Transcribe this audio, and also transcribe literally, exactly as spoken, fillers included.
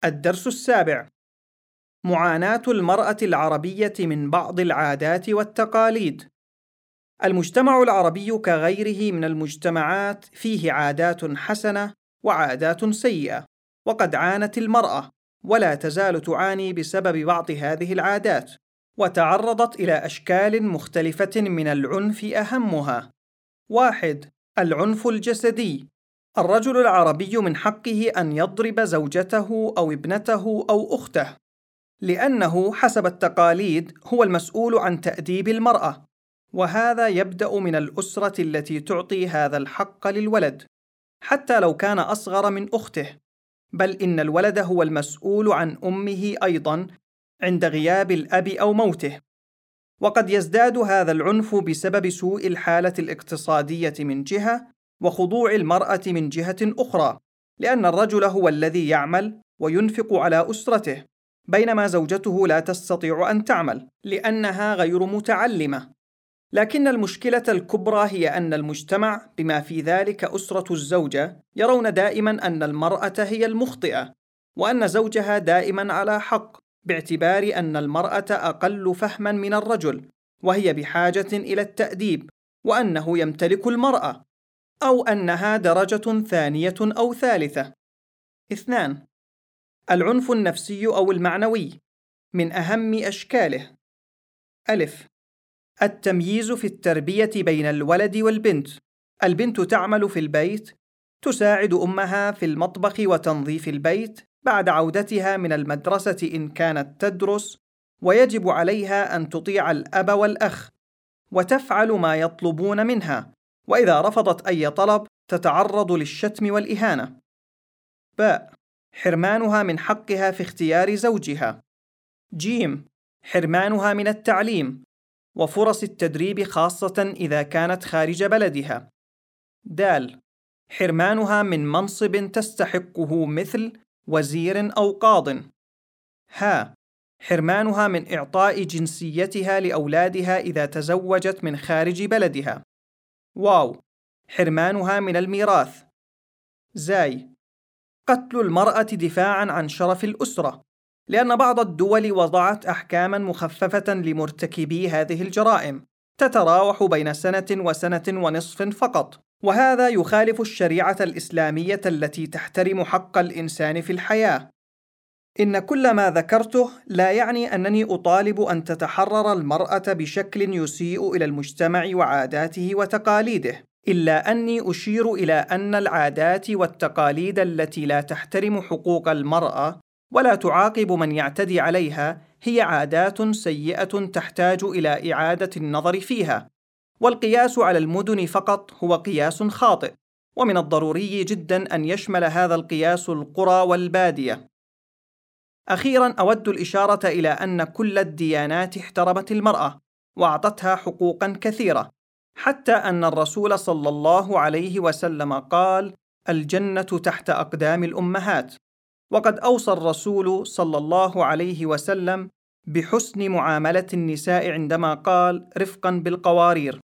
الدرس السابع: معاناة المرأة العربية من بعض العادات والتقاليد. المجتمع العربي كغيره من المجتمعات فيه عادات حسنة وعادات سيئة، وقد عانت المرأة ولا تزال تعاني بسبب بعض هذه العادات، وتعرضت إلى أشكال مختلفة من العنف أهمها: واحد. العنف الجسدي. الرجل العربي من حقه أن يضرب زوجته أو ابنته أو أخته، لأنه حسب التقاليد هو المسؤول عن تأديب المرأة، وهذا يبدأ من الأسرة التي تعطي هذا الحق للولد حتى لو كان أصغر من أخته، بل إن الولد هو المسؤول عن أمه أيضاً عند غياب الأب أو موته. وقد يزداد هذا العنف بسبب سوء الحالة الاقتصادية من جهة، وخضوع المرأة من جهة أخرى، لأن الرجل هو الذي يعمل وينفق على أسرته، بينما زوجته لا تستطيع أن تعمل لأنها غير متعلمة. لكن المشكلة الكبرى هي أن المجتمع بما في ذلك أسرة الزوجة يرون دائما أن المرأة هي المخطئة، وأن زوجها دائما على حق، باعتبار أن المرأة أقل فهما من الرجل، وهي بحاجة إلى التأديب، وأنه يمتلك المرأة، أو أنها درجة ثانية أو ثالثة. اثنان. العنف النفسي أو المعنوي من أهم أشكاله: ألف. التمييز في التربية بين الولد والبنت. البنت تعمل في البيت، تساعد أمها في المطبخ وتنظيف البيت بعد عودتها من المدرسة إن كانت تدرس، ويجب عليها أن تطيع الأب والأخ وتفعل ما يطلبون منها، وإذا رفضت أي طلب تتعرض للشتم والإهانة. باء. حرمانها من حقها في اختيار زوجها. جيم. حرمانها من التعليم وفرص التدريب خاصة إذا كانت خارج بلدها. دال. حرمانها من منصب تستحقه مثل وزير أو قاض. ها. حرمانها من إعطاء جنسيتها لأولادها إذا تزوجت من خارج بلدها. واو. حرمانها من الميراث. زاي. قتل المرأة دفاعاً عن شرف الأسرة، لأن بعض الدول وضعت أحكاماً مخففة لمرتكبي هذه الجرائم تتراوح بين سنة وسنة ونصف فقط، وهذا يخالف الشريعة الإسلامية التي تحترم حق الإنسان في الحياة. إن كل ما ذكرته لا يعني أنني أطالب أن تتحرر المرأة بشكل يسيء إلى المجتمع وعاداته وتقاليده، إلا أني أشير إلى أن العادات والتقاليد التي لا تحترم حقوق المرأة ولا تعاقب من يعتدي عليها هي عادات سيئة تحتاج إلى إعادة النظر فيها، والقياس على المدن فقط هو قياس خاطئ، ومن الضروري جدا أن يشمل هذا القياس القرى والبادية. أخيرا أود الإشارة إلى أن كل الديانات احترمت المرأة وأعطتها حقوقا كثيرة، حتى أن الرسول صلى الله عليه وسلم قال: الجنة تحت أقدام الأمهات. وقد أوصى الرسول صلى الله عليه وسلم بحسن معاملة النساء عندما قال: رفقا بالقوارير.